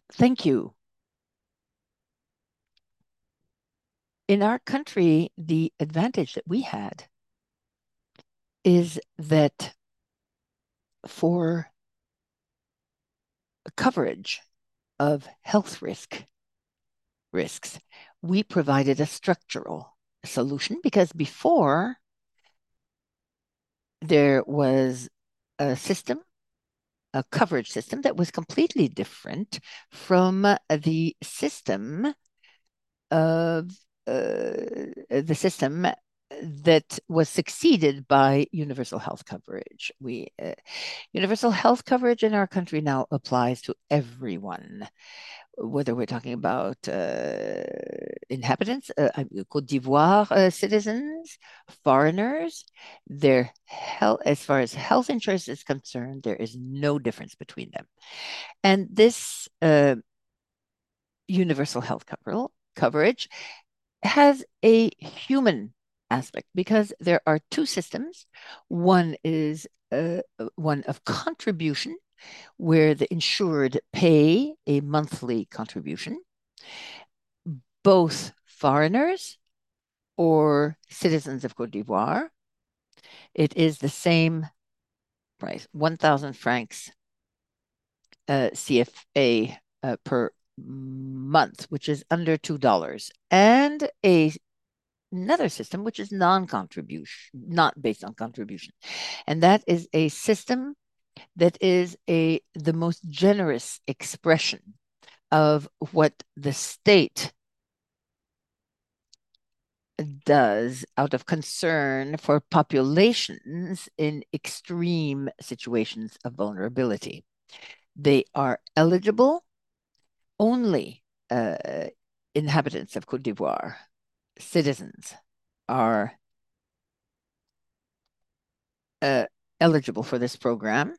Thank you. In our country, the advantage that we had is that for coverage of health risks, we provided a structural solution because before there was a system, a coverage system that was completely different from the of system that was succeeded by universal health coverage. We Universal health coverage in our country now applies to everyone, whether we're talking about inhabitants, Côte d'Ivoire citizens, foreigners. Their health, as far as health insurance is concerned, there is no difference between them. And this universal health coverage has a human aspect because there are two systems. One is one of contribution, where the insured pay a monthly contribution, both foreigners or citizens of Cote d'Ivoire. It is the same price, 1,000 francs CFA per month, which is under $2, and another system which is non-contribution, not based on contribution, and that is a system that is the most generous expression of what the state does out of concern for populations in extreme situations of vulnerability. They are eligible only inhabitants of Cote d'Ivoire, citizens are uh, eligible for this program.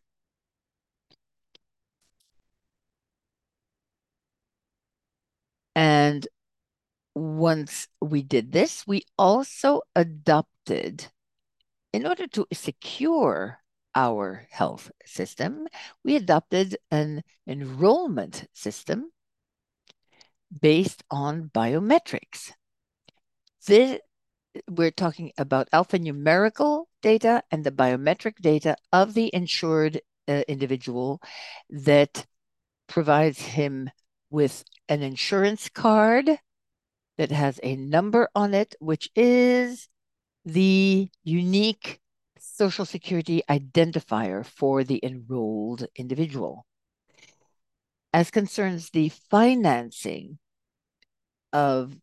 And once we did this, we also adopted, in order to secure our health system, we adopted an enrollment system based on biometrics. This, we're talking about alphanumerical data and the biometric data of the insured individual that provides him with an insurance card that has a number on it, which is the unique Social Security identifier for the enrolled individual. As concerns the financing of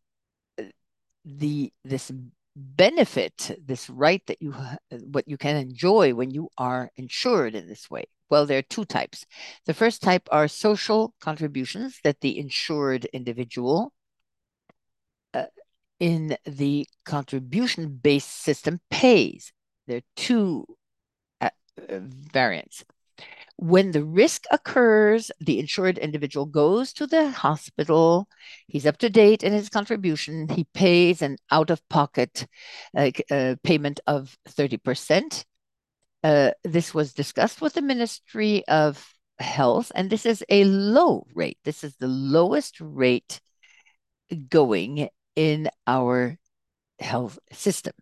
this benefit, this right that what you can enjoy when you are insured in this way. Well, there are two types. The first type are social contributions that the insured individual uh, in the contribution-based system pays. There are two variants. When the risk occurs, the insured individual goes to the hospital. He's up to date in his contribution. He pays an out of pocket payment of 30%. This was discussed with the Ministry of Health, and this is a low rate. This is the lowest rate going in our health system.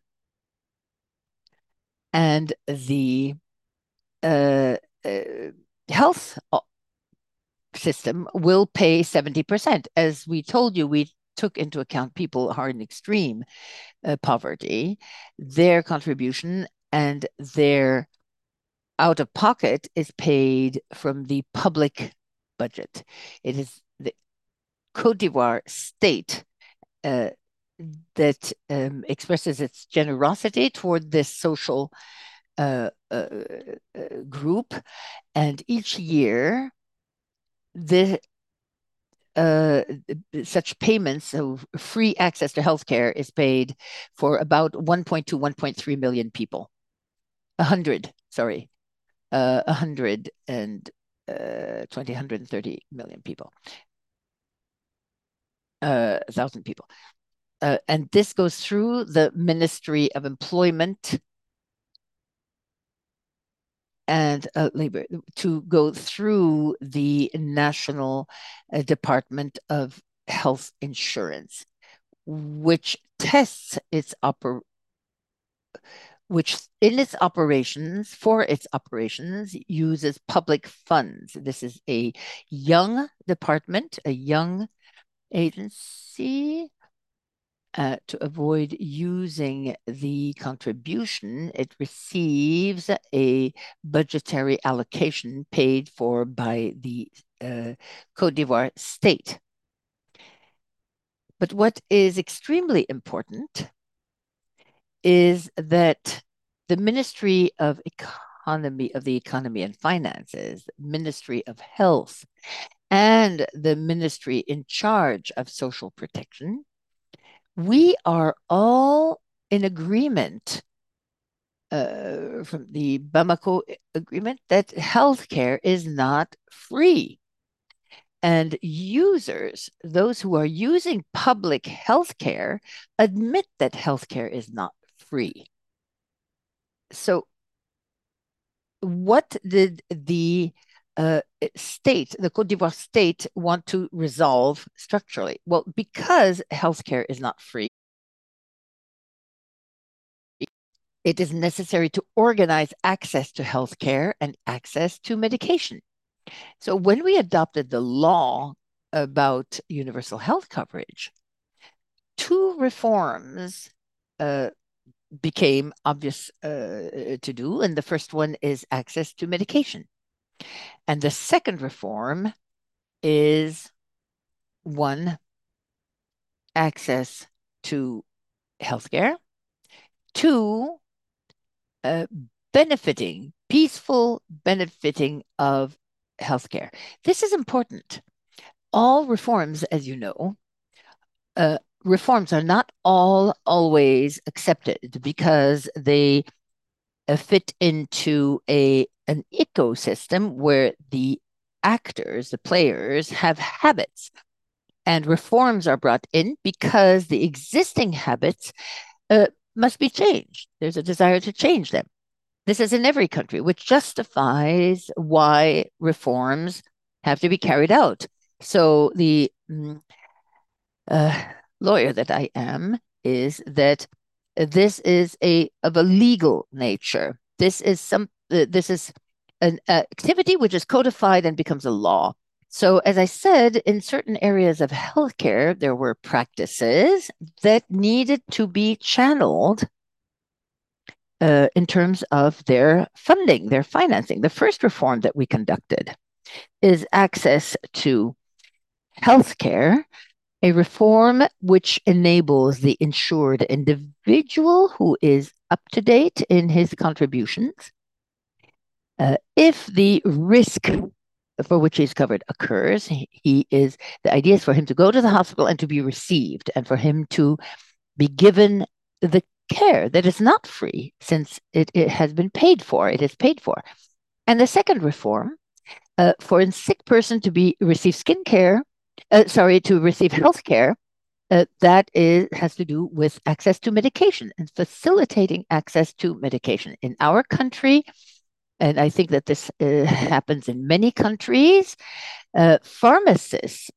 And the uh, uh, health system will pay 70%. As we told you, we took into account people who are in extreme poverty, their contribution and their out of pocket is paid from the public budget. It is the Cote d'Ivoire state uh, that expresses its generosity toward this social uh, uh, group. And each year, the uh, such payments, so free access to healthcare is paid for about 1.2, 1.3 million people. 100, sorry, 100 and 20, 130 million people, 1,000 people. And this goes through the Ministry of Employment and labor to go through the National Department of Health Insurance, which tests its which in its operations, for its operations, uses public funds. This is a young department, a young agency. To avoid using the contribution, it receives a budgetary allocation paid for by the Côte d'Ivoire state. But what is extremely important is that the Ministry of the Economy and Finances, Ministry of Health, and the ministry in charge of social protection, we are all in agreement from the Bamako Agreement that healthcare is not free. And users, those who are using public healthcare, admit that healthcare is not free. So, what did the state, the Cote d'Ivoire state, want to resolve structurally? Well, because healthcare is not free, it is necessary to organize access to healthcare and access to medication. So when we adopted the law about universal health coverage, two reforms became obvious to do. And the first one is access to medication. And the second reform is one, access to healthcare, two, uh, peaceful benefiting of healthcare. This is important. All reforms, as you know, reforms are not all always accepted because they fit into an ecosystem where the actors, the players, have habits. And reforms are brought in because the existing habits must be changed. There's a desire to change them. This is in every country, which justifies why reforms have to be carried out. So the uh, lawyer that I am is that this is of a legal nature. This is an activity which is codified and becomes a law. So, as I said, in certain areas of healthcare, there were practices that needed to be channeled in terms of their funding, their financing. The first reform that we conducted is access to healthcare, a reform which enables the insured individual who is up to date in his contributions. If the risk for which he's covered occurs, the idea is for him to go to the hospital and to be received, and for him to be given the care that is not free since it has been paid for. It is paid for. And the second reform, for a sick person to receive to receive health care, has to do with access to medication and facilitating access to medication. In our country, and I think that this happens in many countries, pharmacists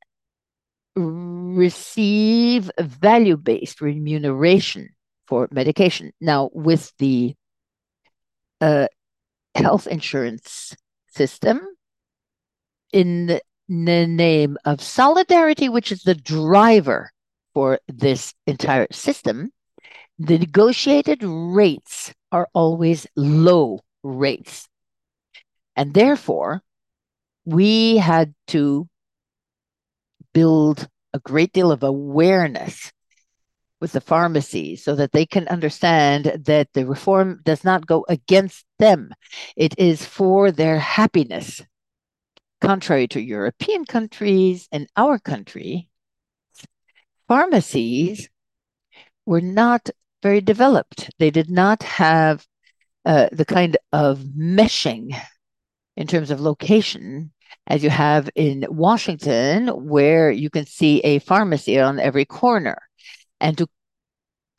receive value-based remuneration for medication. Now, with the health insurance system, in the name of solidarity, which is the driver for this entire system, the negotiated rates are always low rates. And therefore, we had to build a great deal of awareness with the pharmacies so that they can understand that the reform does not go against them. It is for their happiness. Contrary to European countries and our country, pharmacies were not very developed. They did not have the kind of meshing in terms of location as you have in Washington, where you can see a pharmacy on every corner. And to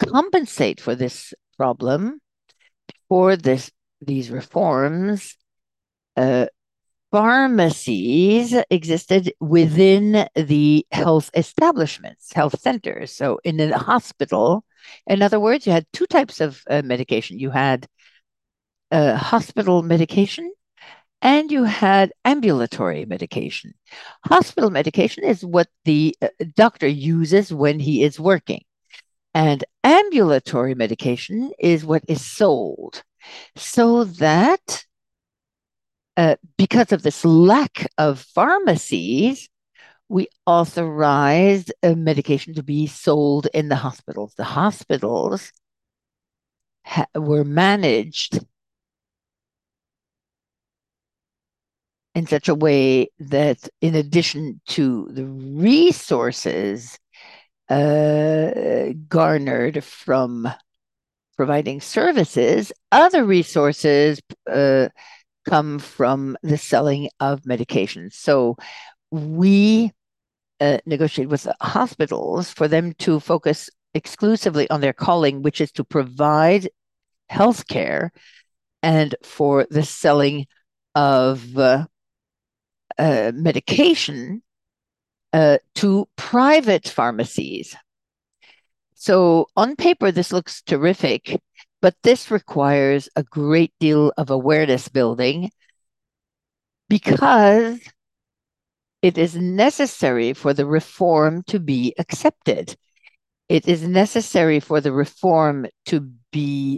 compensate for this problem, for these reforms, Uh, Pharmacies existed within the health establishments, health centers. So in a hospital, in other words, you had two types of medication. You had hospital medication and you had ambulatory medication. Hospital medication is what the doctor uses when he is working, and ambulatory medication is what is sold. So that because of this lack of pharmacies, we authorized medication to be sold in the hospitals. The hospitals were managed in such a way that, in addition to the resources garnered from providing services, other resources come from the selling of medications. So we negotiate with the hospitals for them to focus exclusively on their calling, which is to provide health care, and for the selling of medication to private pharmacies. So, on paper, this looks terrific, but this requires a great deal of awareness building because it is necessary for the reform to be accepted. It is necessary for the reform to be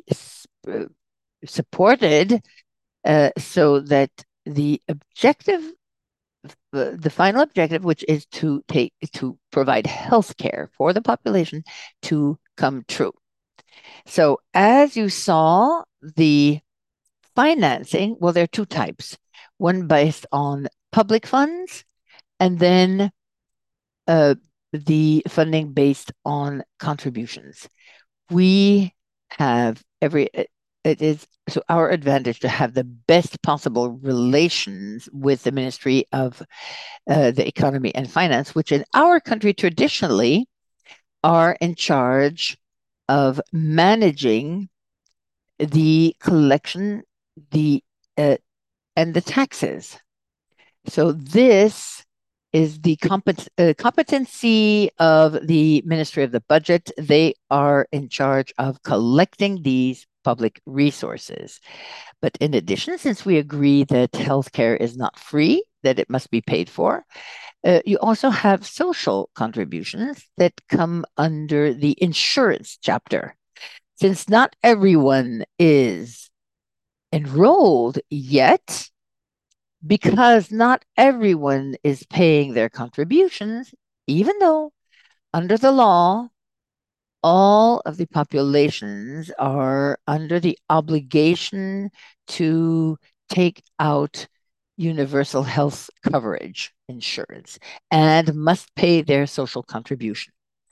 supported so that the objective, the final objective, which is to provide health care for the population, to come true. So, as you saw, the financing, well, there are two types: one based on public funds, and then uh, the funding based on contributions. We have it is so our advantage to have the best possible relations with the Ministry of the Economy and Finance, which in our country traditionally are in charge of managing the collection, the uh, and the taxes. So this is the competency of the Ministry of the Budget. They are in charge of collecting these public resources. But in addition, since we agree that healthcare is not free, that it must be paid for, you also have social contributions that come under the insurance chapter. Since not everyone is enrolled yet, because not everyone is paying their contributions, even though under the law, all of the populations are under the obligation to take out universal health coverage insurance and must pay their social contribution.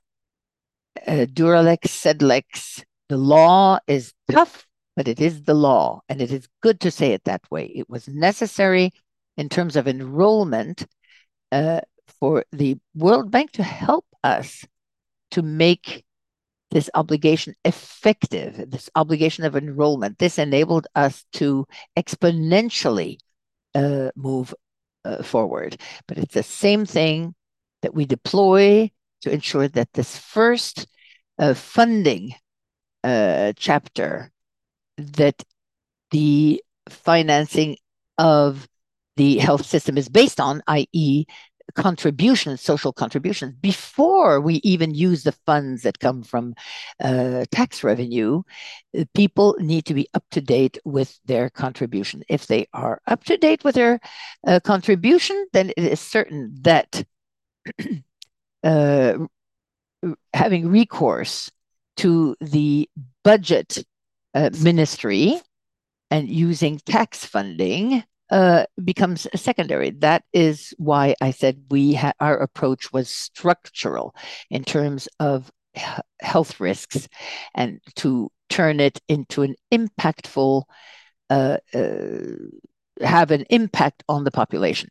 Duralex, Sedlex, the law is tough, but it is the law, and it is good to say it that way. It was necessary in terms of enrollment uh, for the World Bank to help us to make this obligation effective, this obligation of enrollment. This enabled us to exponentially move forward. But it's the same thing that we deploy to ensure that this first funding chapter, that the financing of the health system is based on, i.e., contributions, social contributions, before we even use the funds that come from tax revenue, people need to be up to date with their contribution. If they are up to date with their contribution, then it is certain that uh, having recourse to the budget ministry and using tax funding becomes secondary. That is why I said our approach was structural in terms of health risks, and to turn it into an impactful, uh, uh, have an impact on the population.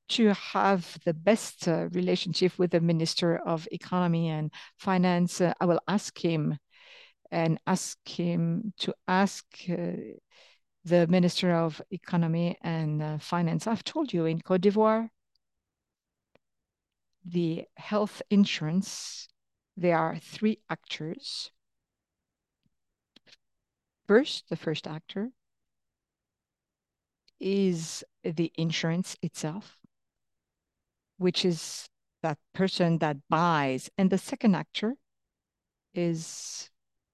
to have the best relationship with the Minister of Economy and Finance. I will ask him and ask him to ask the Minister of Economy and Finance. I've told you in Cote d'Ivoire, the health insurance, there are three actors. First, the first actor is the insurance itself, which is that person that buys. And the second actor is,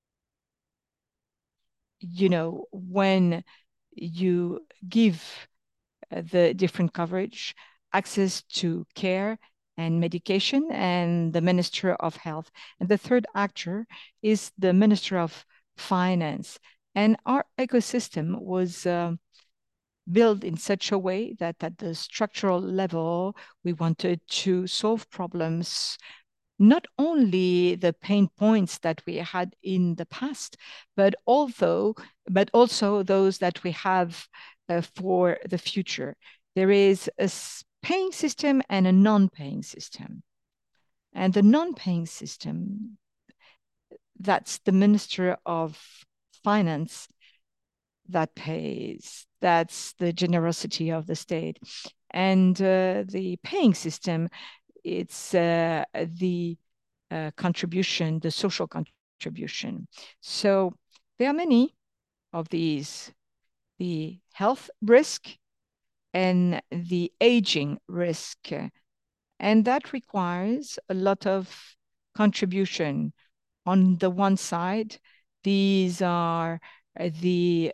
when you give the different coverage, access to care and medication, and the Minister of Health. And the third actor is the Minister of Finance. And our ecosystem was built in such a way that at the structural level, we wanted to solve problems, not only the pain points that we had in the past, but also those that we have for the future. There is a paying system and a non-paying system. And the non-paying system, that's the Minister of Finance that pays. That's the generosity of the state. And the paying system, it's the contribution, the social contribution. So there are many of these, the health risk and the aging risk. And that requires a lot of contribution. On the one side, these are the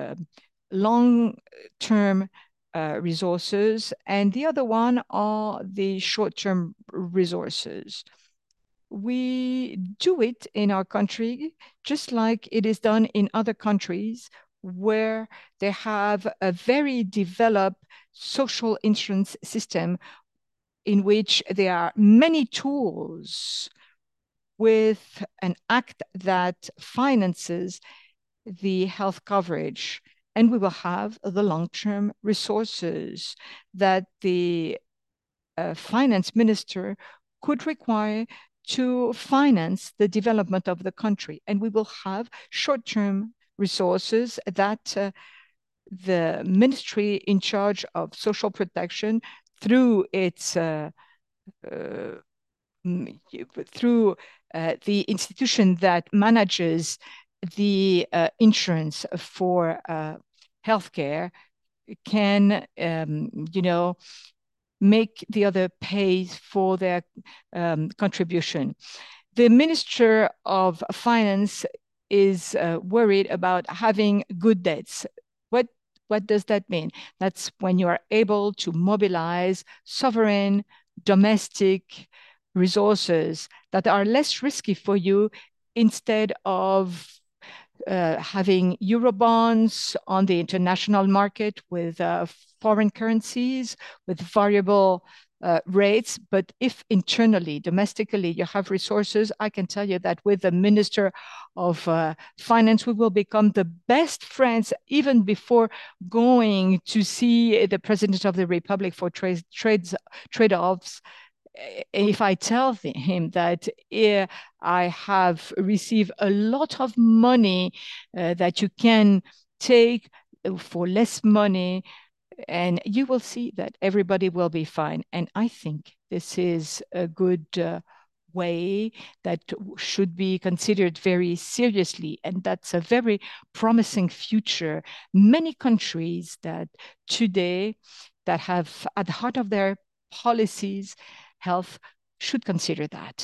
long-term resources, and the other one are the short-term resources. We do it in our country just like it is done in other countries where they have a very developed social insurance system in which there are many tools with an act that finances the health coverage. And we will have the long-term resources that the finance minister could require to finance the development of the country. And we will have short-term resources that the ministry in charge of social protection through its uh, through the institution that manages the insurance for healthcare can, make the other pay for their contribution. The Minister of Finance is worried about having good debts. What what does that mean? That's when you are able to mobilize sovereign domestic resources that are less risky for you instead of having Eurobonds on the international market with foreign currencies, with variable rates. But if internally, domestically, you have resources, I can tell you that with the Minister of Finance, we will become the best friends even before going to see the President of the Republic for trade-offs. If I tell him that I have received a lot of money that you can take for less money, and you will see that everybody will be fine. And I think this is a good way that should be considered very seriously. And that's a very promising future. Many countries that today that have at the heart of their policies health should consider that.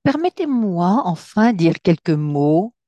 Permettez-moi enfin dire quelques mots